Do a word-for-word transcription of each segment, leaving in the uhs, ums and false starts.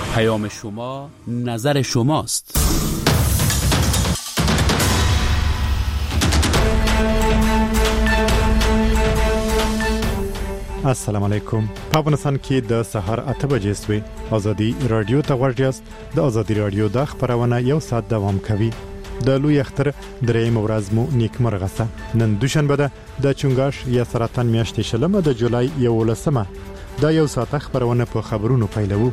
پیام شما نظر شماست. السلام علیکم. په افغانستان کې د سحر اته بجې سوي. ازادي رادیو ته ورجاست. د ازادي رادیو د خبرونه یو ساعت دوام کوي. د لوی اختر درېیم ورځ مو نیکمرغه سه. نن دوشنبه ده د چنګاش یا سرطان میاشتې شلمه د جولای یولسمه. دا یو ساعت خبرونه په خبرونو پیلوو.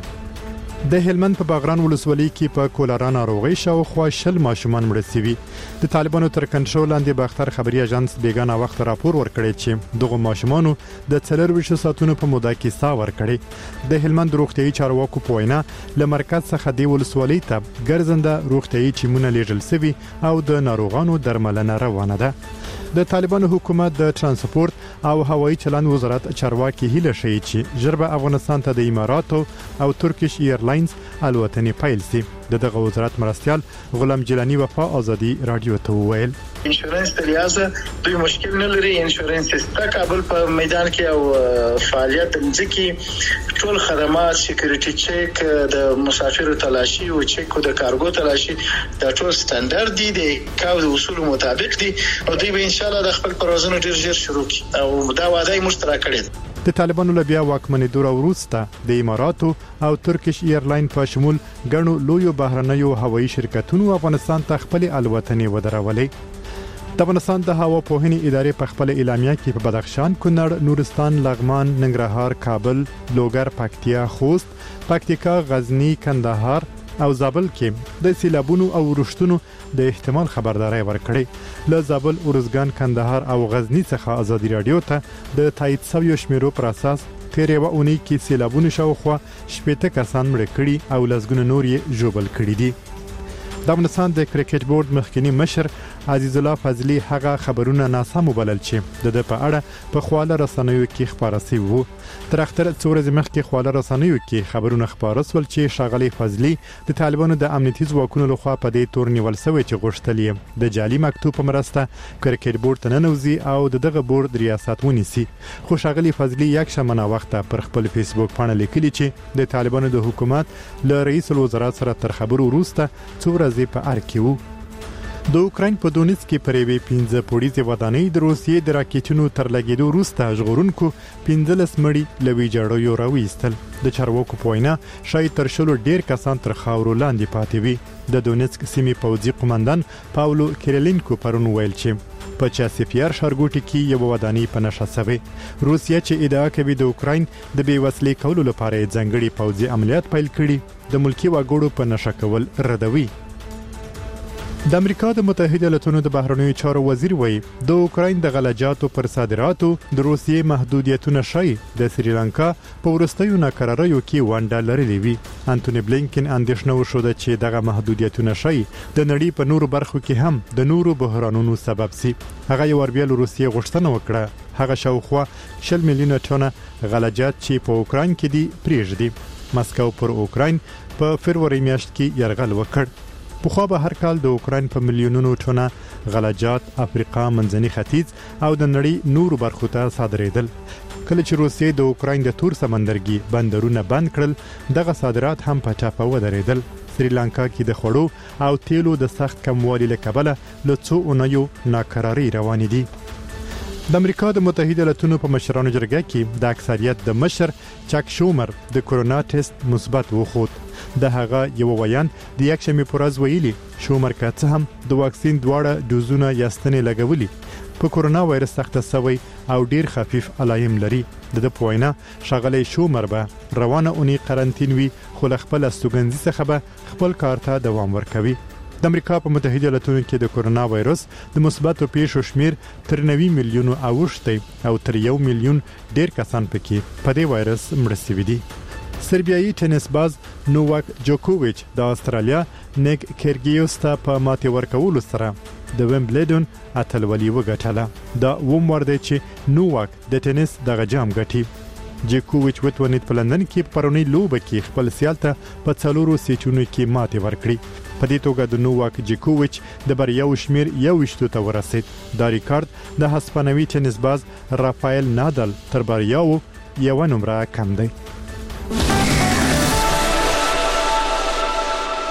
د هلمند په باغران ولسوالۍ کې په کولرا ناروغي شاوخوا شل ماشومان مړه شوي. د طالبانو تر کنټرول لاندې باختر خبري اژانس بیګانه وخت راپور ورکړی چې دغه ماشومانو د څلور ویشت ساعتونو په موده کې سا ورکړي. د هلمند روغتيایي چارواکو په وینا له مرکز څخه د ولسوالۍ ته ګرځنده روغتيایي ټیمونه لیږل شوي او د ناروغانو درملنه روانه ده. د طالبانو حکومت د ترانسپورت او هوایي چلند وزارت چارواکي هیله شي چې ژربه افغانستان ته د اماراتو او ترکیش ایرلاینز الوتنې پیل سي. دغه وزارت مرستيال غلام جیلانی وفا ازادي رادیو ته ویل انشورنس د لیازه دوی مشکل نه لري. انشورنس ستا کابل په میدان کې او فعالیت ځکه ټول خدمات سکیورټي چیک د مسافرو تلاشي او چیک د کارګو تلاشي د ټول سټانډرډ دي د کاو د اصول مطابق دي او دوی به ان شاء الله د خپل پروازونو ډیر ژر شروع کړي او دا وعده یې مشترک کړي. د طالبانو لبیا واکمنې دور وروسته د اماراتو او ترکیش ایرلاین په شمول ګڼو لویو بهرنیو هوایي شرکتونو افغانستان ته خپل الوتنې ودرولې. د افغانستان د هوا پوهنې ادارې په خپل اعلامیه کې په بدخشان، کونړ، نورستان، لغمان، ننګرهار، کابل، لوګر، پکتیا، خوست، پکتیکا، غزنی، کندهار او زابل کې د سیلابونو او ورښتونو د احتمال خبرداري ورکړي. له زابل، ارزګان، کندهار او غزنی څخه ازادي رادیو ته د تایید شویو شمیرو پر اساس تیرې و اونۍ کې سیلابونو شاوخوا شپږ کسان مړ کړي او لسګونه نور یې ژوبل کړي دي. د افغانستان د کرکټ بورډ مخکنی مشر عزیز الله فضلی هغه خبرونه ناسم وبلل چې د په اړه په خواله رسنیو کې خبره شوی وو. تر اختر څورز مخکې خواله رسنیو کې خبرونه خبره سول چې شاغلی فضلی د طالبانو د امنیتي ځواکونو لخوا په دې تور نیول شوی چې غوښتل یې د جعلي مکتوب په مرسته کرکټ بورډ ته ننوځي او دغه بورډ ریاست ونیسي. خو شاغلی فضلی یک شمنه وخت پر خپل فیسبوک باندې لیکلی چې د طالبانو د حکومت له رئیس الوزرا سره تر خبرو وروسته څورز په ارکیو. د اوکراین په دونیتس کې پرېوي پنځه پوړیزه ودانۍ د روسیې د راکټونو تر لګیدو وروسته ژغورونکو پنځلس مړي لوي جوړو راوېستل. د چارواکو په وینا شاید تر شلو ډیر کسان تر خاورو لاندې پاتې وي. د دونیتسک سیمې پوځي قومندان پاولو کیرلینکو پرون ویل چې په چاسپیار ښارګوټي کې یو ودانۍ په نشه شوی. روسیا چې ادعا کوي د اوکراین د بیوسلې کولو لپاره ځنګړي پوځي عملیات پیل کړي، د ملکی وګړو په نشه کول ردوي. د امریکا د متحده ایالاتونو د بهرنیو چارو وزیر وایي د اوکراین د غلجاتو پر صادراتو د روسیې محدودیتونه شي د سریلانکا په ورستیو ناکراریو کې ونډه لرلې وي. انټونی بلینکن اندېښنه وښوده چې دغه محدودیتونه شي د نړۍ په نورو برخو کې هم د نورو بحرانونو سبب سي. هغه یو وربیل روسیې غوښتنه وکړه هغه شاوخوا شل میلیونه ټنه غلجات چې په اوکراین کې دي پریږدي. مسکو پر اوکراین په فروری میاشت کې یرغل وکړ. په خو به هر کال د اوکراین په میلیونونو ټنه غلجات افریقا، منځني ختیځ او د نړۍ نورو برخو ته صادرېدل. کله چې روسیې د اوکراین د تور سمندرګي بندرونه بند کړل، دغه صادرات هم په ټاپه ودرېدل. سریلانکا کې د خړو او تیلو د سخت کموالي له کبله له څو اونیو ناکراری روان دي. د امریکا د متحده ایالاتونو په مشرانو جرګه کې د اکثریت د مشر چک شومر د کورونا ټیسټ مثبت وخوت. د هغه یو ویان د یک شنبه پر ورځ ویلي شومر که څه هم د واکسین دواړه ډوزونه یاستنې لګولي، په کورونا وایرس سخته سوی او ډیر خفیف علایم لري. د پوینا شغلې شومر به روانه اونۍ قرنټین وي، خو خپل استوګنځي څخه به خپل کار ته دوام ورکوي. د امریکا په متحده ایالاتونو کې د کورونا وایرس د مثبتو پیښو شمیر تر نوي میلیونو اوښتی او تر یو میلیون ډیر کسان پکې په دې وایرس مړ شوي دي. سربیایي ټینس باز نوواک جوکوویچ د استرالیا نیک کیرګیوس ته په ماتې ورکولو سره د ویمبلډن اتلولي وګټله. دا ومور دی چې نوواک د ټینس دغه جام ګټي. جوکوویچ وتونید په لندن کې پرونی لوبه کې خپل سیال ته په څلورو سیټونو کې ماتې ورکړي. په دې توګه د نوواک جوکوویچ د بریاو شمیر یو ویشتو ته ورسید. دا ریکارډ د هسپانوي ټینس باز رافایل نادال تر بریاو یو نمبر کم دی.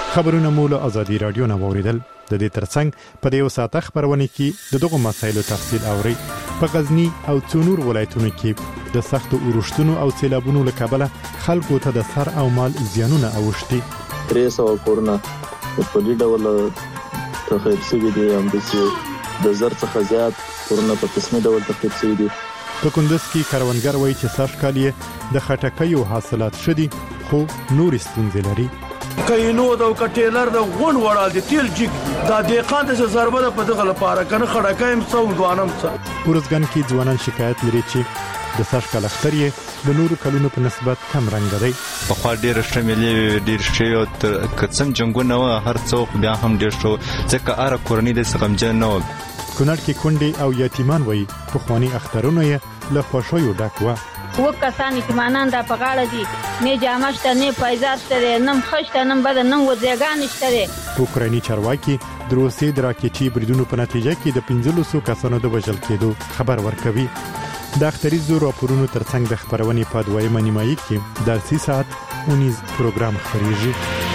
خبرونه مو له ازادي رادیو نه اوریدل. د دې ترڅنګ په یو ساعت خبرونه کې د دغه مسایلو تفصیل اوري. په غزنی او څونور ولایتونو کې د سختو اورښتونو او سیلابونو له کبله خلکو ته د سر او مال زیانونه اوښتي. درې سوه کورونه په دې ډول تخریب شوي دي، همداسې د زر څخه زیات کورونه په قسمي ډول تخریب شوي دي. په کندز کې کروندګر وایي چې سږ کال یې د خټکیو حاصلات ښه دي، خو نورې ستونزې لري. کینو د کټیلر د غون وړال دي تیل جګ دا دقیقاً د ضربه په دغه لپاره کنه خړکایم څو ځوانم څه ورزګن کې ځوانان شکایت لري چې د سږ کال اختر یې د نورو کلونو په نسبت کم رنګ دی. په خوا ډیر شمېلې ډیر شي او کڅن جنگونه و هر څوک بیا هم ډیر شو ځکه اره کورنۍ د سغمجن نو کونړ کې کونډې او یتیمان وایي په خواني اخترونو یې له خوشويو ډک و. و کسان یتیمانان د پغاړه دي، نه جامه شته، نه پایزار شته، نه خشته، نه بد، نه وځيګان شته. اوکرایني چارواکي د روسي د راکېټي بریدونو په نتیجه کې د پنځلس سوه کسانو د وژل کېدو خبر ورکوي. د اختریزو راپورونو ترڅنګ د خبرونې په دویمه نیمایي کې د سی ساعت اونیز پروګرام خبريږي.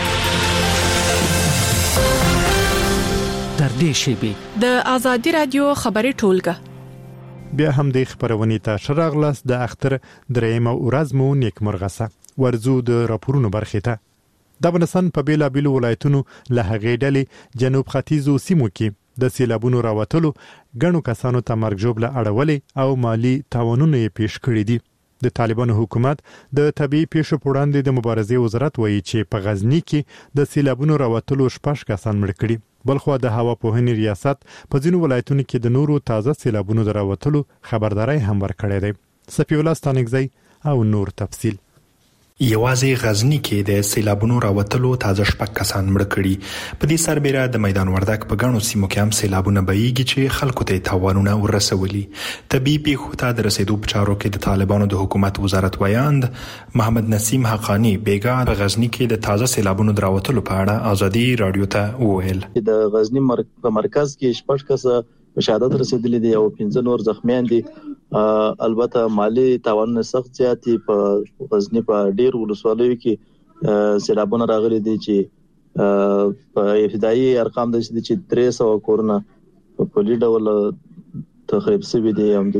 در دې شیبه د ازادي رادیو خبري ټولګه بیا هم د خبرونې ته شراغلاس د اختر درېمه ورځ مو نیکمرغه ورزو د راپورونو برخې ته. د افغانستان په بیلا بیلو ولایتونو له هغې ډلې جنوب ختیځو سیمو کې د سیلابونو راوتلو ګڼو کسانو ته مرګ ژوبله اړولې او مالی تاوانونه یې پیښ کړي دي. د طالبانو حکومت د طبيعي پیښو په وړاندې د مبارزې وزارت وایي چې په غزنی کې د سیلابونو راوتلو شپږ کسان مړ کړي. بلخو د هوا پوهنې ریاست په ځینو ولایتونو کې د نورو تازه سیلابونو دراوتلو خبرداري هم ورکړې ده. صفی الله ستانګزی او نور تفصیل. یوازې غزنی کې د سیلابونو راوتلو تازه شپږ کسان مړ کړي. په دې سربېره د میدان وردګ په ګڼو سیمو کې هم سیلابونه بهیږي چې خلکو ته تاوانونه ورسولي. طبيعي پیښو ته د رسیدو په چارو کې د طالبانو د حکومت وزارت ویاند محمد نسیم حقانی بیګا په غزنی کې د تازه سیلابونو دراوتلو په اړه ازادي رادیو ته وویل. د غزنی په مرکز کې شپږ کسه په شهادت رسیدلي دي او پنځه نور زخمیان دي. البته مالی تاوانونه سخت زیاتی په غزنی په ډیر ولسوالیو کې سیلابونه راغلي دي چې په ابتدایي ارقام د چې درې سوه کورونه په لید ډول تخریب شوي دي، هم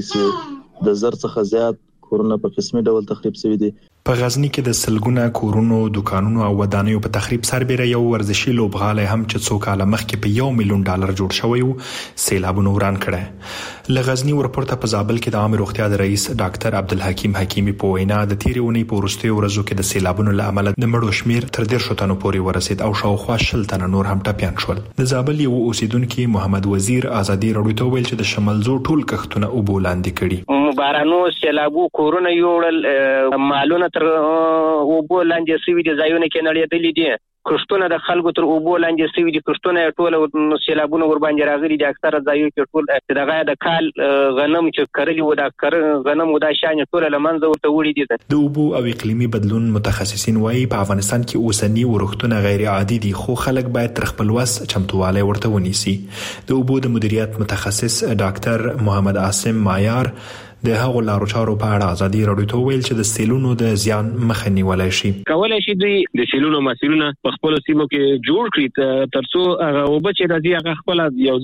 د زر څخه زیات کورونه په قسمي ډول تخریب شوي دي. په غزنی کې د سلګونه کورونو، دکانونو او ودانیو په تخریب سربېره یو ورزشي لوبغالی هم چې څو کاله مخکې په یو میلیون ډالر جوړ شوی و سیلابونو وران کړی. له غزنی ورپورته په زابل کې د عامه روغتیا د رئیس ډاکټر عبدالحکیم حکیمی په وینا د تیرې اونۍ په وروستیو ورځو کې د سیلابونو له امله د مړو شمیر تر دېرشو تنو پورې ورسید او شاوخوا شل تنه نور هم ټپیان شول. د زابل یو اوسیدونکي محمد وزیر ازادي رادیو ته ویل چې د شمالزو ټول کښتونه اوبو لاندې کړي. بارانو سیلابو کورونه یوړل، مالونه تر اوبو لاندې سوي دي، ځایونه کې نړېدلي دي، کښتونه د خلکو تر اوبو لاندې سوي دي، کښتونه ټول سیلابونه ور باندې راغلي دي. اکثره ځایو کې ټول دغه د کال غنم چې کرلي و دا کر غنم و دا شان ټول له منځه ورته وړي دي. د اوبو او اقلیمي بدلون متخصصین وایي په افغانستان کې اوسنی ورښتونه غیر عادي دي، خو خلک باید تر خپل وس چمتووالی ورته ونیسي. د اوبو د مدیریت متخصص ډاکټر محمد عاصم مایار د هغو لارو چارو په اړه ازادي رادیو ته ویل چې د سیلونو د زیان مخه نیولای شي. کولای شي دوی د سیلونو مسیرونه په خپل سیمو کې جوړ کړي ترڅو هغه اوبه چې راځي هغه خپل یو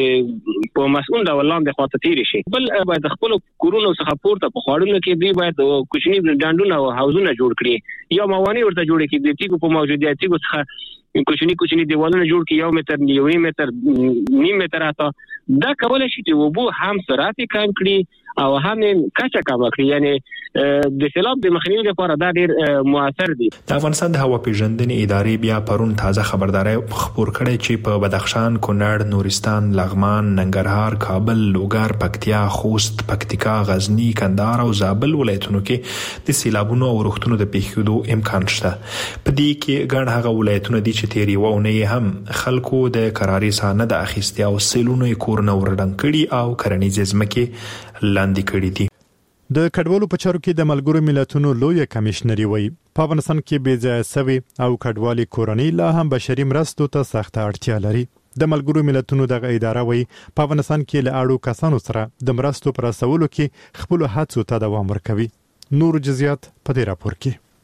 ځای په مسؤل ډول لاندې خواته تیر شي. بل باید خپل کورونو څخه پورته په خواړونو کې دوی باید کوچني ډانډونه او حوضونه جوړ کړي، یا موانع ورته جوړ کړي د تیګو په موجودیت تیګو څخه کوچني کوچني دیوالونه جوړ کړي، یو متر نیوي متر نیم متر اته. دا کولای شي چې اوبو هم سرعت کم کړي او هم کچه کم کړي، یعنی د سیلاب د مخنیوي لپاره دا ډیر موثر دي. د افغانستان د هوا پیژندنې ادارې بیا پرون تازه خبرداري خبر کړي چې په بدخشان، کونړ، نورستان، لغمان، ننګرهار، کابل، لوګر، پکتیا، خوست، پکتیکا، غزنی، کندهار او زابل ولایتونو کې د سیلابونو او ورښتونو د پیښېدو امکان شته. په دې کې ګڼ هغه ولایتونه دي چې تیری وونه هم خلکو د قراري سانه د اخیستیا او سیلونو کورونه ورډنګ کړي او کرنیزې ځمکې لاندې کړي دي. د کډوالو په چارو کې د ملګرو ملتونو لوی کمشنري وایي په افغانستان کې بې ځایه سوي او کډوالي کورنۍ لا هم بشري مرستو ته سخته اړتیا لري. د ملګرو ملتونو دغه اداره وایي په افغانستان کې له اړو کسانو سره د مرستو پر رسولو کې خپل هڅو ته دوام ورکوي. نور جزئیات په دې راپور کې.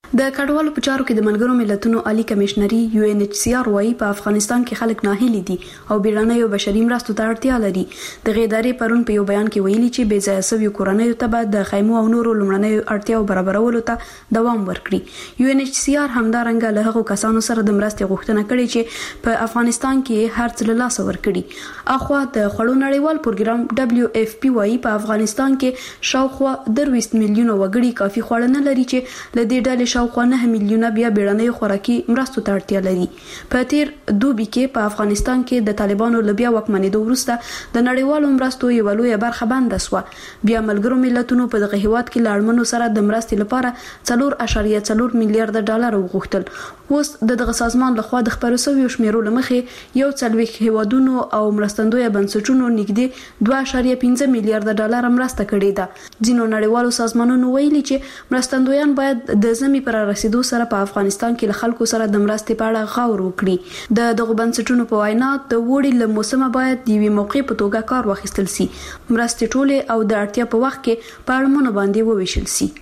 د کډوالو په چارو کې د ملګرو ملتونو عالی کمشنري یو ان ایچ سی آر وايي په افغانستان کې خلک ناهیلي دي او بیړنیو بشري مرستو ته اړتیا لري. د غیدارې پرون په یو بیان کې ویلي چې بې ځایه شویو کورنیو ته به د خیمو او نورو لومړنیو اړتیاو برابرولو ته دوام ورکړي. یو ان ایچ سی آر همدارنګه له هغو کسانو سره د مرستې غوښتنه کړې چې په افغانستان کې هر څه له لاسه ورکړي. اخوا د خوړو نړیوال پروګرام دبليو اف پی وايي په افغانستان کې شاوخوا درويست میلیونه وګړي کافي خواړه نه لري چې له دې ډلې شاوخوا نه میلیونه بیا بیړنیو خوراکي مرستو ته اړتیا لري. په تیر دوبي کې په افغانستان کې د طالبانو له بیا واکمنېدو وروسته د نړیوالو مرستو یوه لویه برخه بنده شوه. بیا ملګرو ملتونو په دغه هیواد کې له اړمنو سره د مرستې لپاره څلور اعشاریه څلور میلیارډ ډالر وغوښتل. اوس د دغه سازمان لخوا د خپرو شویو شمیرو له مخې یو څلوېښت هیوادونو او مرستندویه بنسټونو نږدې دوه اعشاریه پنځه میلیارډ ډالر مرسته کړې ده. ځینو نړیوالو سازمانونو ویلي چې مرستندویان باید د ژمي پر رسیدو سره په افغانستان کې له خلکو سره د مرستې په اړه غور وکړي. د دغه بنسټونو په وینا د وړي له موسمه باید د یوې موقع په توګه کار واخیستل سي، مرستې ټولې او د اړتیا په وخت کې په اړمنو باندې وویشل سي.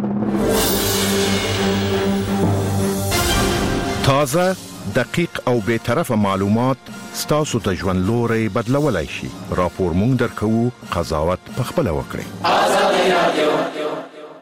تازه، دقیق او بے طرفه معلومات ستاسو ته ژوند لوري بدلولای شي. راپور مونږ درکو، قضاوت پخپله وکړئ. آزادي رادیو.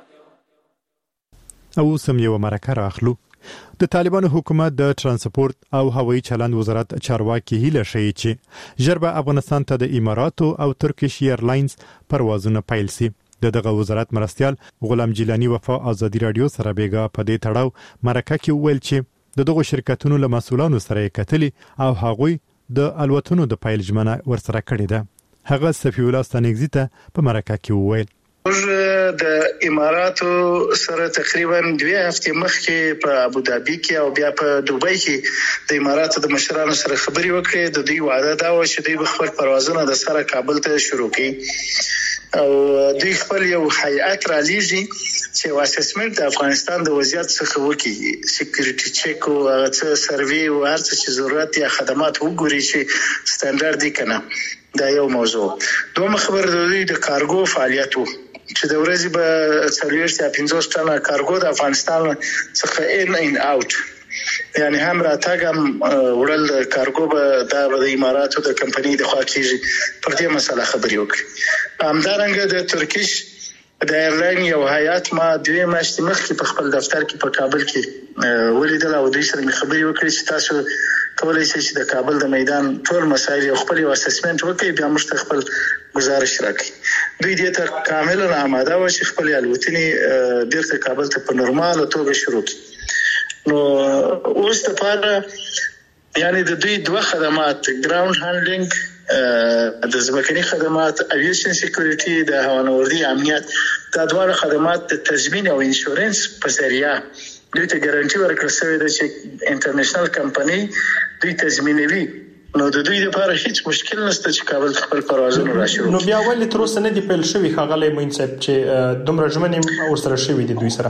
او سم یو مرکه راخلو. د طالبانو حکومت د ترانسپورت او هوایي چلند وزارت چارواکي هیله شي چې ژر به افغانستان ته د اماراتو او ترکیش ایرلاینز پروازونه پیل سي. د دغه وزارت مرستیال غلام جیلانی وفا آزادي رادیو سره بیګا په دې تړاو مرکه کې ویل چې د دغه شرکتونو له مسؤلانو سره کتلي او هغوی د الوتنو د پیل ژمنه ورسره کړې ده. هغه صفی الله ستانګزی ته په مرکه کې وویل موږ د اماراتو سره تقریبا دوه هفتې مخکې په ابوظبي کې او بیا په دوبۍ کې د اماراتو د مشرانو سره خبري وکړې. د دوی وعده دا و چې دوی خپل پروازونه د سره کابل ته شروع کړي او دوی خپل یو هیئت را لیږي چې واسسمنت د افغانستان د وضعیت څخه وکړي، سکیورټي چیک او هغه سروي او هر څه چې ضرورت یا خدمات وګوري چې ستاندرد دي کنه. دا یو موضوع. دوه خبر د دوی د کارګو فعالیت وو چې د ورځې به څلوېښت یا پنځوس ټنه کارګو د افغانستان څخه ان ان اوټ، یعنی هم راتګ هم وړل کارګو به د اماراتو د کمپنۍ د خوا کېږي. پر دې مسله خبرې وکړي. همدارنګه د ترکیش د ایرلاین یو هیئت ما دوه میاشتې مخکې په خپل دفتر کې په کابل کې ولیدل او دوی سره مې خبرې وکړې چې تاسو کولای شئ چې د کابل د میدان ټول مسایل یو خپل اسسمنت وکړي، بیا موږ خپل گزارش راکړي. دوی دې ته کاملا آماده و چې خپل الوتنې بیرته کابل ته په نورماله توګه شروع کړي. نو اوس د پاره یعنی د دوی دوه خدمات ګراوند هانډلینګ، د ځمکني خدمات، اویشن سکیورټي، د هوانوردي امنیت، دا دوه خدمات د تضمین او انشورنس په ذریعہ دوی ته ګارانټي ورکړل شوې ده چې انټرنیشنل کمپنی دوی تضمینوي. نو د دوی لپاره هیڅ مشکل نشته چې کابل خپل پروازونه راشي. نو بیا ولې تر اوسه نه دی پیل شوی ښاغلی موین صاحب چې دومره ژمنې ورسره شوي دي دوی سره؟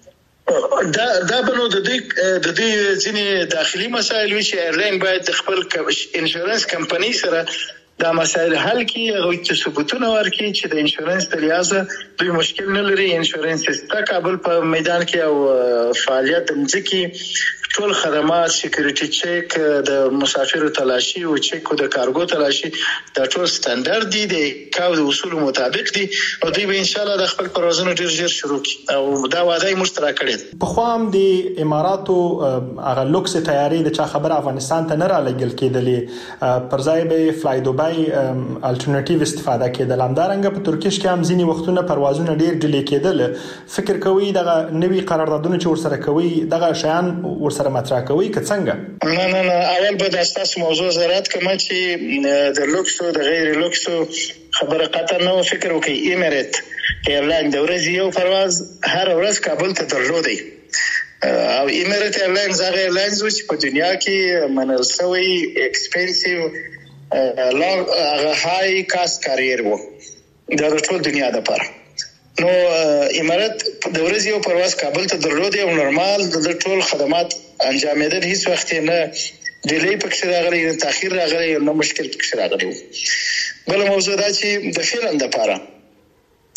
دا دا بنو د دوی د دوی ځینې داخلي مسایل وي چې ایرلاین باید د خپل انشورنس کمپنی سره دا مسایل حل کړي، هغه ته ثبوتونه ورکړي چې د انشورنس د لحاظه دوی مشکل نه لري. انشورنس سیستم کابل په میدان کې او فعالیت مځکي ټول خدمات، سکیورټي چیک، د مسافرو تلاشي او چیک او د کارګو تلاشي دا ټول ستاندرد دي، د کاو د اصول مطابق دي او دوی به ان شاء الله د خپل پروازونه ډیر ژر شروع کړي او دا وعده یې مشترک کړي. په خو هم د اماراتو هغه لوکس تیاری د چا خبر افغانستان ته نه را لګل کېدلې، پر ځای به فلای دوبای الټرنیټیو استفاده کېدل. همدارنګه په ترکیش کې هم ځینې وختونه پروازونه ډیر ډیلې کېدل. فکر کوي دغه نوي قراردادونه چې ورسره کوي دغه شیان ورسره مطرح کوي که څنګه؟ نه نه نه اول به د اساس موضوع زراعت کما چې د لوکس او د غیر لوکس خبره قطع نه فکر وکي. ایمریت ایرلاین د ورځې یو پرواز هر ورځ کابل ته درلودي او ایمریت ایرلاین زغه ایرلاینز چې په دنیا کې منل شوی ایکسپنسیو لانګ هغه هاي کاست کاریر وو د ټول دنیا د پاره. نو امارات د ورځې یو پرواز کابل ته درلودي او نورمال د ټول خدمات انجامېدل، هیڅ وخت نه ډیلی پکې راغلی، نه تاخير راغلی، نه مشکل پکې راغلی. بل موضوع دا چې د فیلم د پاره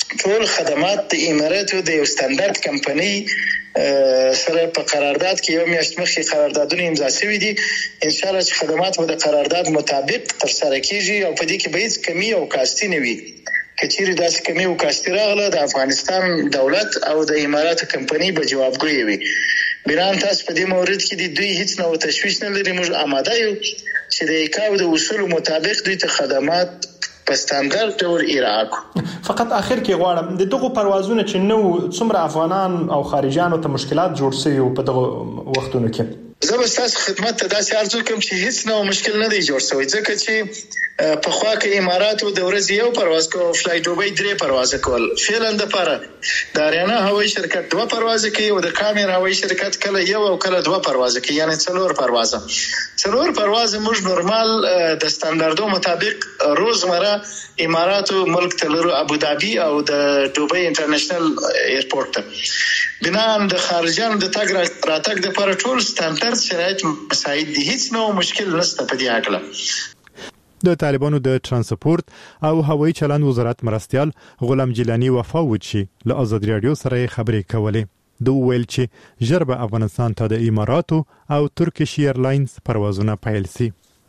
ټول خدمات د اماراتو د یو سټانډرډ کمپنۍ سره په قرارداد کې یو میاشت مخکې قراردادونه امضا شوي دي. ان شاء الله چې خدمات به د قرارداد مطابق ترسره کیږي او په دې کې به هیڅ کمی او کاستی نه وي. کچېرې داسې کمی او کاستی راغله د افغانستان دولت او د اماراتو کمپنۍ به جوابګوی وي. بنان تاسو په دې مورد کې د دوی هیڅ نوع تشویش نه لري. موږ آماده یو چې د ایکاو د اصول مطابق دوی ته خدمات په سټانډرډ ډول ارائه کړو. فقط اخر کې غواړم د دغه پروازونو چې نو څومره افغانان او خارجيانو ته مشکلات جوړ شوي په دغه وختونو کې زه به تاسو خدمت ته داسې ارزو کوم چې هیڅ نو مشکل نه دی جوړ شوی ځکه چې په خوا کې اماراتو د ورځې یو پرواز کو فلای دوبۍ درې پرواز کول فعلا د پاره د اریانا هوایي شرکت دوه پرواز کوي او د کامیر هوایي شرکت کله یو او کله دوه پرواز کوي یعنی څلور پرواز څلور پرواز موږ نورمال د سټانډردو مطابق روزمره اماراتو ملک تلرو ابوظبي او د دوبۍ انټرنیشنل ایرپورټ ته بنان د خارجيانو د تګ راتګ د پر ټول سټانډرد شرایط مساعد دي هیڅ نو مشکل نشته په دې اړه. د طالبانو د ترانسپورت او هوایي چلند وزارت مرستيال غلام جیلانی وفاوت شي له آزاد رادیو سره خبرې کولې. دوی ویل چې ژر به افغانستان ته د اماراتو او ترکیش ایرلاینز پروازونه پیل شي.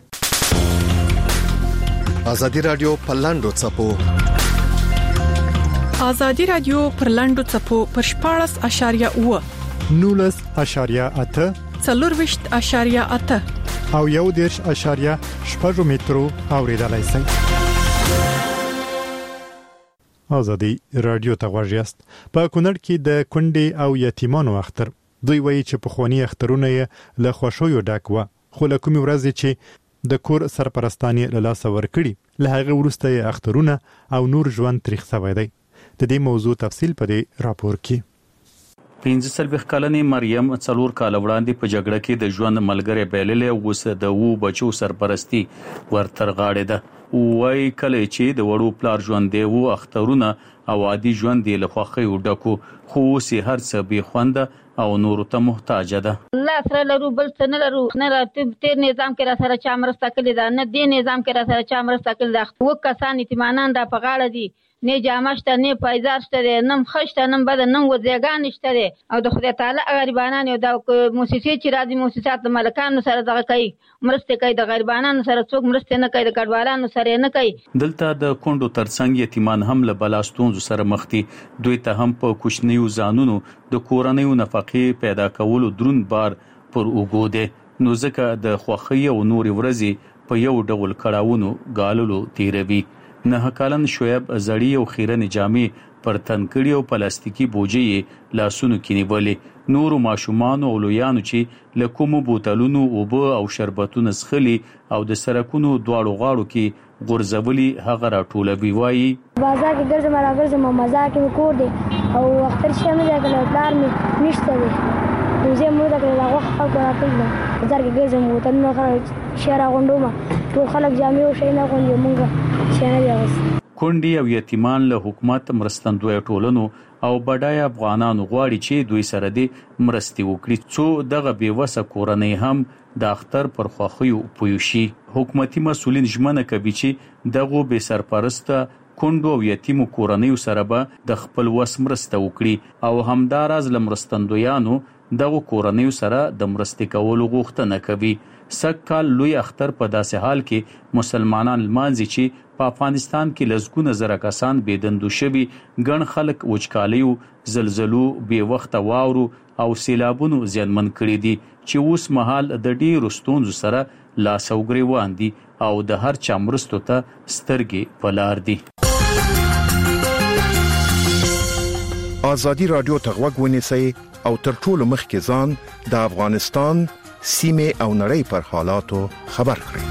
آزادی رادیو پلاندو چپو آزادی رادیو پرلاندو چپو پر شپاړس اشاریه اوه نولس اشاریه اته څلورویشت اشاریه اته او یو دیرش اشاریه شپږ مترو اوریدلای شئ. آزادی رادیو ته غوږ یاست. په کونړ کې د کونډې او یتیمانو اختر دوی وایي چې په خواني اخترونه یې له خوشویو ډک و خو له کومې ورځې چې د کور سرپرستانی له لاسه ورکړي له هغه وروسته یې اخترونه او نور ژوند تاریخ سوی دی. د دې موضوع تفصیل په دې راپور کې. پنځه سلويخ کلنې مریم څلور کال وړاندې په جګړه کې د ژوند ملګری بایللې اوس د وو بچو سرپرستی ورتر غاړې ده. وای کله چې د وړو پلار ژوند دی وو اخترونه او عادي ژوند دی له خوخي وډکو خو سي هر څه به خوند او نور ته محتاج ده. الله سره لرو بل څه نه لرو نه راتب تیر نظام کې را سره چا مرسته کړی دا نه دی نظام کې را سره چا مرسته کړی دا و کسان ایتمانان دا په غاړه دي نه جامشته نه پایزار شته نه خشته نه بد نه وځګان شته او د خدای تعالی غریبانان یو د موسسې چې راځي موسسات د ملکانو سره دغه کوي مرسته کوي د غریبانو سره څوک مرسته نه کوي د کډوالانو سره نه کوي. دلته د کونډو ترڅنګ یتیمان هم له بلاستون سره مخ دي. دوی ته هم په کوچنیو ځانونو د کورنیو نفقې پیدا کولو درون بار پر وګوده نو ځکه د خوخي او نور ورځي په یو ډول کړهونو غالولو تیروي. نه کالن شعیب زړی او خیرن جامې پر تنکړی او پلاستیکی بوجي لاسونو کې نیولې نور ماشومان او لویانو چې لکومو بوتلونو اوبه او شربتونه سخلي او د سرکونو دواړو غاړو کې غورځولي هغه راټولوي. وایي بازار کې ګرځم راګرځم مزه کې کور دي او اختر شمه دا کله پلار می نشته دي زه مو دا کله هغه خلک راټول بازار کې ګرځم وته نو شهر غونډوم ټول خلک جامې او شي نه غونډي مونږه شنه دی. کونډي او یتیمان له حکومت مرستندوی ټولنو او بډای افغانانو غواړي چې دوی سره دې مرستي وکړي څو دغه بیوسه کورنۍ هم د اختر پر خوخیو پویشي. حکومتي مسولین ژمنه کوي چې دغه به سرپرسته کونډو او یتیمو کورنۍ سره به د خپل وس مرسته وکړي او همدارز لمرستندویانو دغه کورنۍ سره د مرستې کولو غوښتنه کوي. سکهال لوی اختر په داسې حال کې مسلمانان لمانځي چې په افغانستان کې لزګونه زره کسان بيدندو شوي ګڼ خلک وچکالیو زلزلو بې وخت واورو او سیلابونو زیانمن کړي دي چې اوس مهال د ډیرو ستونزو سره لاس او ګریوان دي او د هر چا مرستو ته سترګې پلار دي. آزادی رادیو ته غوږ ونیسئ او تر ټولو مخکې ځان د افغانستان سیمه او نړۍ پر حالاتو خبر کړئ.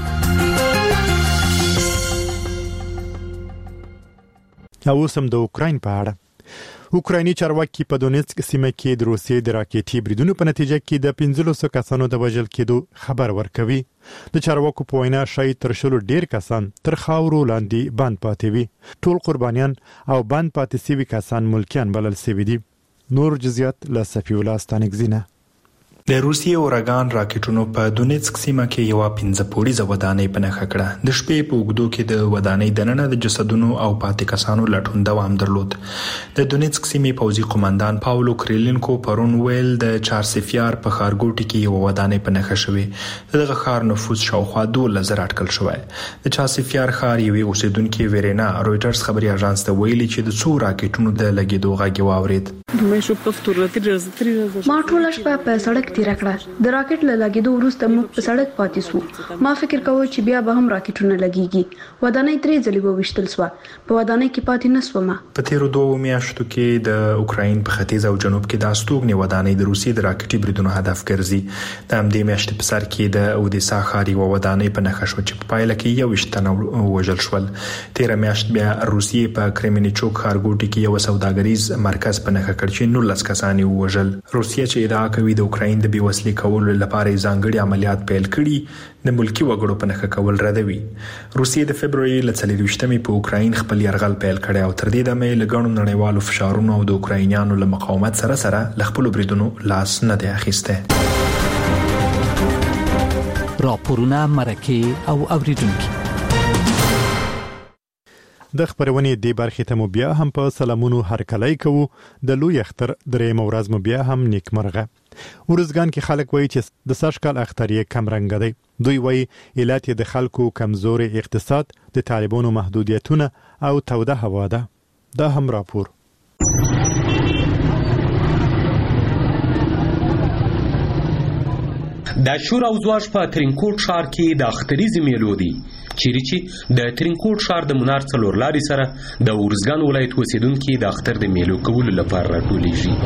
او سم د اوکراین په اړه اوکرایني چارواکي په دونیتسک سیمه کې د روسیې د راکېټي بریدونو په نتیجه کې د پنځه سوه کسانو د وژل کېدو خبر ورکوي. د چارواکو په وینا شاید تر شلو ډیر کسان تر خاورو لاندې بند پاتې وي. ټول قربانیان او بند پاتې سوي کسان ملکیان بلل شوي دي. نور جزئیات له صفی الله ستانکزینه. د روسیې اورګان راکټونو په دونیتسک سیمه کې یو پنځه پوړیزه ودانۍ په نښه کړه. د شپې په اوږدو کې د ودانۍ دننه د جسدونو او پاتې کسانو لټون دوام درلود. د دونیتسک سیمې پوځي قومندان پاولو کریلینکو پرون ویل د چارسفیار په ښارګوټي کې یو ودانۍ په نښه شوې. دغه ښار نفوس شاوخوا دوولس زره اټکل شوی. د چارسفیار ښار یوې اوسیدونکي ویرینا رویټرز خبري اژانس ته ویلي چې د څو راکټونو د لګېدو غږ واورېد. ما ټوله شپه په سړک تیر کړه. د راکټ له لګېدو وروسته موږ په سړک پاتې سو. ما فکر کاوه چې بیا به هم راکټونه لګيږي. ودانۍ درې ځلې وویشتل سو. په ودانۍ کې پاتې نسوم. په تیرو دوه میاشتو کې د اوکراین په ختیځ او جنوب کې د استوګنې ودانۍ د روسیې د راکټي بریدونو هدف ګرځي. د همدې میاشتې په سر کې د اودیسا ښار یوه ودانۍ په نښه شوه چې په پایله کې یوویشت تنه ووژل شول. تیره میاشت بیا روسیې په کریمینیچوک ښارګوټي کې یو سوداګریز مرکز په نښه کړ چې نولس کسان یې ووژل. روسیه چې ادعا کوي د اوکراین د بېوسلې کولو لپاره ځانګړي عملیات پیل کړي، د ملکی وګړو په نښه کول ردوي. روسیې د فبرवरी له څلرویشتمې په اوکراین خپل یرغل پیل کړی او تر دې دمه یې له ګڼو نړیوالو فشارونو او د اوکراینیانو له مقاومت سره سره له خپلو بریدونو لاس نه دی اخیستی. راپورونه مرکه او اوریدونکي د خبرونې دی برخې ته مو بیا هم په سلامونو هرکلی کوو. د لوی اختر درېیمه ورځ مو بیا هم نیکمرغه. ورزګان کې خلک وایي چې د سږکال اختر یې کم رنګ دی. دوی وایي علت یې د خلکو کمزوري اقتصاد، د طالبانو محدودیتونه او توده هوا ده. دا هم راپور. د شور او زواج په ترینکوټ ښار کې د اختریزې میلو دی چیرې چې د ترینکوټ ښار د منار څلور لارې سره د ورزګان ولایت اوسیدونکي د اختر د میلو کولو لپاره راټولیږي.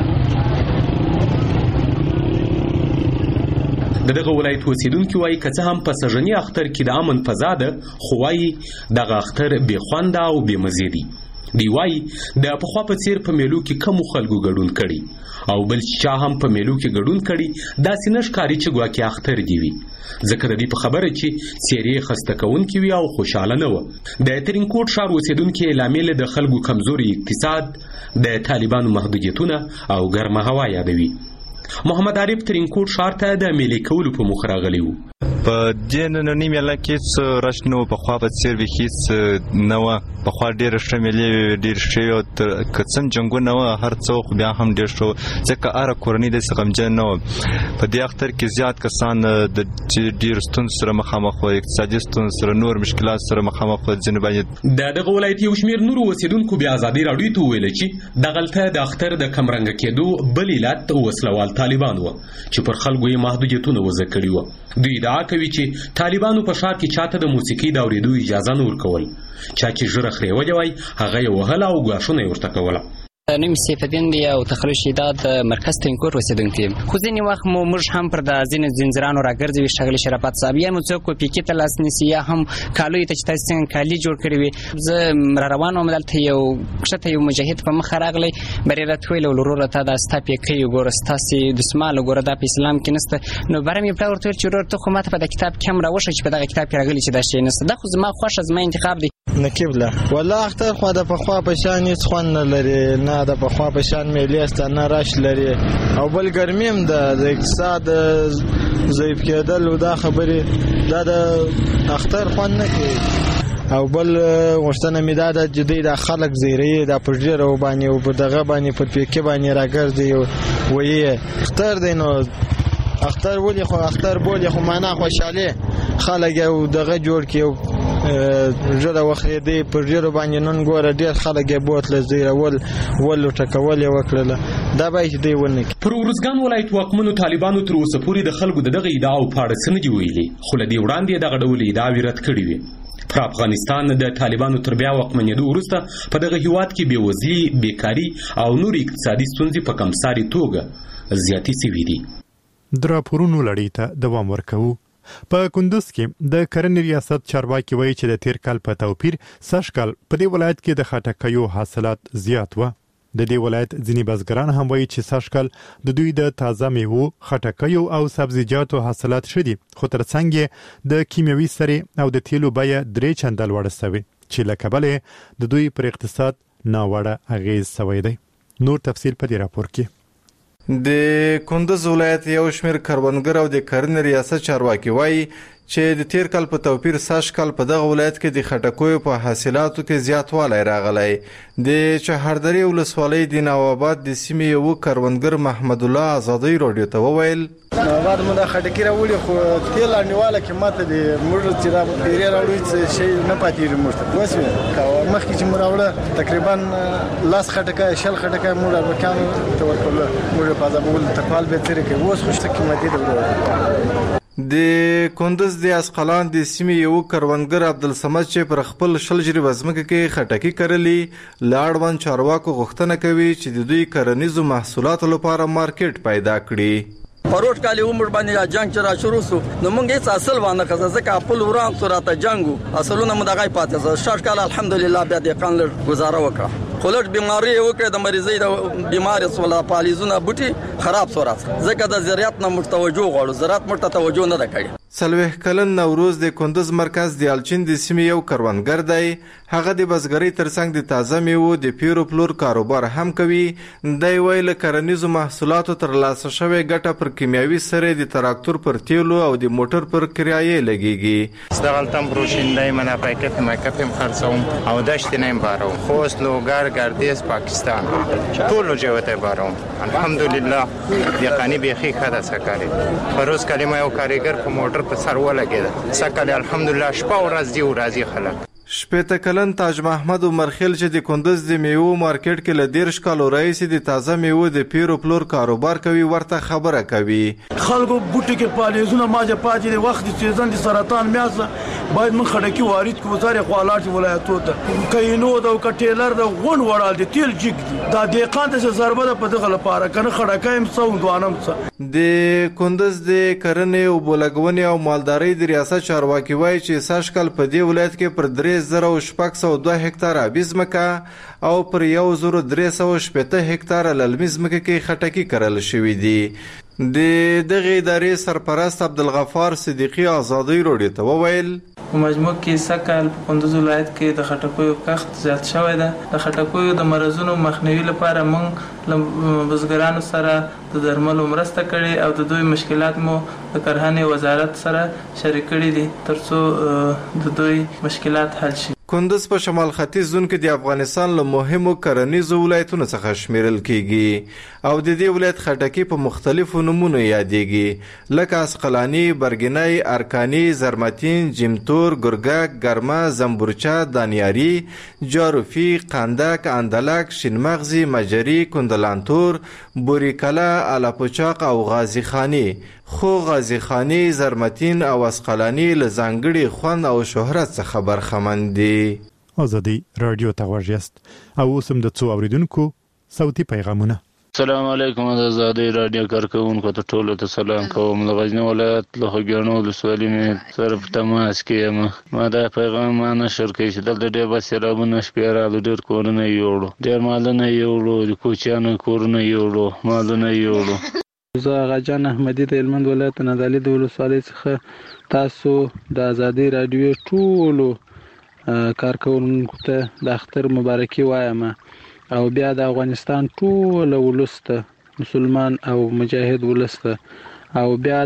د دغه ولایت اوسیدونکي وایي که څه هم په سږني اختر کې د امن فضا ده، خو وایي دغه اختر بې خونده او بې مزې دی. دی وایي د پخوا په څیر په میلو کې کمو خلکو ګډون کړي او بل چا هم په میلو کې ګډون کړي داسې نه ښکاري چې ګواکې اختر دی وي، ځکه د دې په خبره چې څېرې خسته کوونکې وي او خوشحاله نه وه. د ترینکوټ ښار اوسیدونکي لامل د خلکو کمزوري اقتصاد، د طالبانو محدودیتونه او ګرمه هوا یادوي. محمد عارف ترینکوټ ښار ته د میلې کولو په مخ راغلی و. په دې نننۍ میله کې څه رش نه و، پخوا په څېر بیخي څه نه وه. پخوا ډېره ښه میلې وې، ډېر ښې او که څه هم جنګونه وه هر څه خو بیا هم ډېر ښه و، ځکه هره کورنۍ داسې غمجن نه وه. په دې اختر کې زیات کسان د ډېرو ستونزو سره مخامخ وه، اقتصادي ستونزو سره، نور مشکلات سره مخامخ وه. ځینې باندې د دغه ولایت یو شمېر نورو اوسېدونکو بیا ازادي راډیو ته وویله چې دغلته د اختر د کمرنګه کېدو بل علت وسلوال طالبان وه چې پر خلکو یې محدودیتونه وضع کړي وه. دوی ادعا کوي چې طالبانو په ښار کې چاته د موسیقۍ د اورېدو اجازه نه ورکول، چا چې ژره خرې وجه وای هغه یې وهله او ګواښونه یې ورته کوله. نوم سیف الدین دی او تخریب شیداد مرکز ترینکوټ اوسیدونکی یم. خو ځینې وخت مو موږ هم پر د ځینې زنځیرانو راګرځوي ښاغلي شرافت صاحب، یا مو څوک پیکې ته لاس نیسي یا هم کالیو ته چې تاسې څنګه کالي جوړ کړي وي. زه را روان وم، دلته یو کښته یو مجاهد په مخه راغلی، بری راته ویل وروره تا دا ستا پیکۍ وګوره، ستاسې دسمال وګوره، دا په اسلام کې نشته. نو بره مې پلار ورته ویل چې ورور ته خو ماته په دې کتاب کې هم راوښه چې په دغه کتاب کې راغلي چې دا شی نشته. دا خو زما خوښه، زما انتخاب دی. نقیب له والله اختر خو د پخوا په شان هیڅ خوند نه لري، نه د پخوا په شان میلې است نه راش لري، او بل ګرمي هم د اقتصاد ضعیف کېدل او دا خبرې دا د اختر خوند نه کوي. او بل غوښتنه مې دا ده چې دوی د خلک زیری د پر ډېرو باندې او په دغه باندې پر پیکې باندې راګرځي وایي اختر دی. نو اختر ولې خو اختر بولې خو معنا خوشحالي خلک او دغه جوړ کړي ژړه وخت دی پر ډېرو باندې نن ګوره ډېر خلک یې بوتله زیرول ولو ټکول یې وکړله. دا باید چې دوی ونه کړي. پر ورزګان ولایت واکمنو طالبانو تر اوسه پورې د خلکو د دغه ادعاو په اړه څه نه دي ویلي، خو له دې وړاندې یې دغه ډول ادعاوې رد کړې وې. پر افغانستان د طالبانو تر بیا واکمنېدو وروسته په دغه هیواد کې بېوزلي، بېکاري او نور اقتصادي ستونزې په کمسارې توګه زیاتې سوي دي. د راپورونو لړۍ ته دوام ورکوو. په کندوز کې د کرنې ریاست چارواکي وایي چې د تیر کال په توپیر سږکال په دې ولایت کې د خټکیو حاصلات زیات وه. د دې ولایت ځینې بزګران هم وایي چې سږکال د دوی د تازه میوو، خټکیو او سبزیجاتو حاصلات ښه دي، خو ترڅنګ یې د کیمیاوي سرې او د تیلو بیه درې چنده لوړه سوې چې له کبله د دوی پر اقتصاد ناوړه اغیز سوی دی. نور تفصیل په دې راپور کې. د کندز ولایت یو شمېر کروندګر او د کرنې ریاست چارواکي وایي چې د تیر کال په توپیر سږ کال په دغه ولایت کې د خټکیو په حاصلاتو کې زیاتوالی راغلی. د چهاردرې ولسوالۍ د نواباد د سیمې یو کروندګر محمد الله ازادي راډیو ته وویل نواباد مو د خټکي راوړي خو تیل انیواله قیمت د موږ چې را پیری راوړي شي نه پاتېږي موږ ته وسوي مخکې چې موږ راوړه تقریبا لاس خټکای شل خټکای موږ ورکان ته ورکول موږ په ځابول تکوال به تیر کې اوس خوشته قیمتي ده. د کندز د اسقلان د سیمې یو کروندګر عبدالصمد چې پر خپل شل جریبه ځمکه کې خټکي کرلي لاړوان چارواکو غوښتنه کوي چې د دوی کرنیزو محصولاتو لپاره مارکیټ پیدا کړي. پروت کالی عمر باندې جنگ چې را شروع سو نو موږ هیڅ اصل وانه کزه ځکه خپل وران سورته جنگو اصلونه مدغای پاتې زه شش کال الحمدلله بیا د قانل گزاره وکړه خلک بیماری وکړه د مریضۍ د بیماری سولا پالیزونه بوټي خراب سورته ځکه د زراعت نه متوجه غواړو زراعت مرته توجه نه کړي. سلوه کلن نوروز د کندز مرکز د الچین د سیمې یو کروندګر دی. هغه د بزګرۍ ترڅنګ د تازه میوو د پیرو پلور کاروبار هم کوي. دی ویل کرنیزو محصولاتو ترلاسه شوی ګټه پر کیمیاوي سره د تراکتور پر تیلو او د موټر پر کرایه لګیږي. اشتغلتم بروشندای من پاکت مکتم خرڅوم او دشت نیم باروم خوست لوګر ګردیز پاکستان ټول جوته باروم الحمدلله یقیني بيخي خدا سکاري فروز کلمه یو کاریګر په موټر په سر ولګید سکه الحمدلله شپه ورځ دی ورځي خلک. شپېته کلن تاج محمد عمرخیل چې د کندز د میوو مارکیټ کې له دیرش کالو راهیسې د تازه میوو د پیرو پلور کاروبار کوي ورته خبره کوي. خلکو بوټي کې پالیزونه ماجه پاتې د وخت د سیزن د سرطان میاسه باید من خړکی وارد کو وزارت خوالات ولایتو ته کینو د کټیلر د غون وړال د تیل جګ دي دا دقیقاً د ضربه په دغه لپاره کنه خړکایم سو دوانم څه د کندز د کرنې او بولګونې او مالدارۍ د ریاست چارواکي وایي چې سږ کال په دې ولایت کې پر درې زره شپږ سوه دوه هکتاره ابي ځمکه او پر یو زره درې سوه شپېته هکتاره للمي ځمکه کې خټکي کرل شوي دي. د دغه ادارې سرپرست عبدالغفار صدیقي ازادي راډیو ته وویل په مجموع کې سکهال په کندز ولایت کې د خټکیو کښت زیات شوی ده. د خټکیو د مرزونو مخنیوي لپاره موږ له بزګرانو سره د درملو مرسته کړې او د دوی مشکلات مو د کرهنې وزارت سره شریک کړي دي ترڅو د دوی مشکلات حل شي. کندز په شمال ختیځ زون کې د افغانستان له مهمو کرنیزو ولایتونو څخه شمیرل کیږي او د دې ولایت خټکي په مختلفو نمونه یادېږي لکه اسقلانی، برګنی، ارکانی، زرمتین، جمتور، ګرګک، ګرمه، زنبورچه، دانیاری، جاروفی، قندک، اندلک، شینمغزی، مجری، کندلانتور، بوریکلا، الاپوچاق او غازی خانی. خو غازی خانی، زرمتین او اسقلانی له ځانګړي خوند او شهرت څخه برخمن دي. ازادي رادیو ته ورجست او اوسم د څو اوریدونکو صوتي پیغامونه. السلام علیکم د ازادي رادیو کارکونکو ته ټولو ته سلام کوم. د غزنی ولایت له خوږیاڼو ولسوالۍ مې سره په تماس کې یم. ما دا پیغام ما نشر کړی چې دلته ډېر بس سیلابونه شپې راغلل ډېر کورونه یې یوړو ډېر مالونه یې یوړو د کوچیانو کورونه یې یوړو مالونه یې یوړو. زه غاجان احمدي د هلمند ولایت نادعلي د ولسوالۍ څخه تاسو د ازادي رادیو ټولو کارکونکو ته د اختر مبارکي وایم او بیا د افغانستان ټول ولس ته مسلمان او مجاهد ولس ته او بیا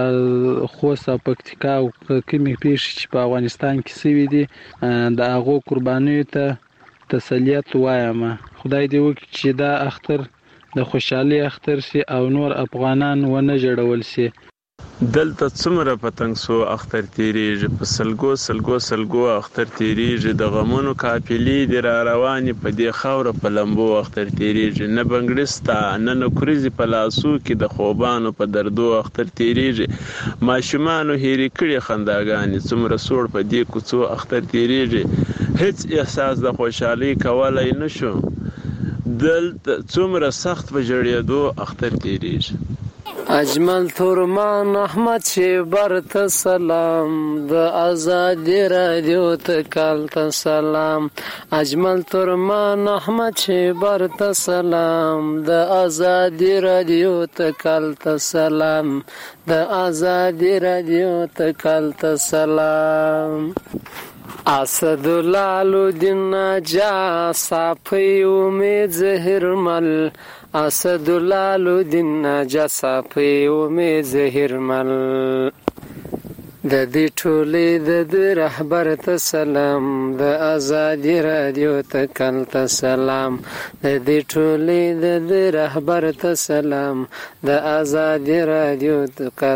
د خوست او پکتیکا او کومې پیښې چې په افغانستان کې سوي دي د هغو قربانیو ته تسلیت وایم. خدای دې وکړي چې دا اختر د خوشحالي اختر شي او نور افغانان ونه جوړول شي. دلته څومره پتنګ سو اختر تیریږي په سلګو سلګو سلګو اختر تیریږي د غمونو قافلې د را روانې په دې خاوره په لمبو اختر تیریږي نه بنګړستا نه نکریزي په لاسو کې د خوبانو په دردو اختر تیریږي ماشومانو هېرې کړي خنداګانې څومره سوړ په دې کوڅو اختر تیریږي هیڅ احساس د خوشحالي کولای نشو دلته څومره سخت په جړېدو اختر تیریږي. اجمل تورمان احمد شیبر ته سلام د آزادی رادیو ته کال ته سلام. اجمل تورمان احمد شیبر ته سلام د آزادی رادیو ته کال ته سلام د آزادی رادیو ته کال ته سلام. اسد لالودین نجا صافی امید زهرمل اسد لالودین نجا صافی امید زهرمل د دې ټولې د رهبر ته سلام د ازادي رادیو ته کل ته سلام د دې ټولې د رهبر ته سلام د ازادي رادیو ته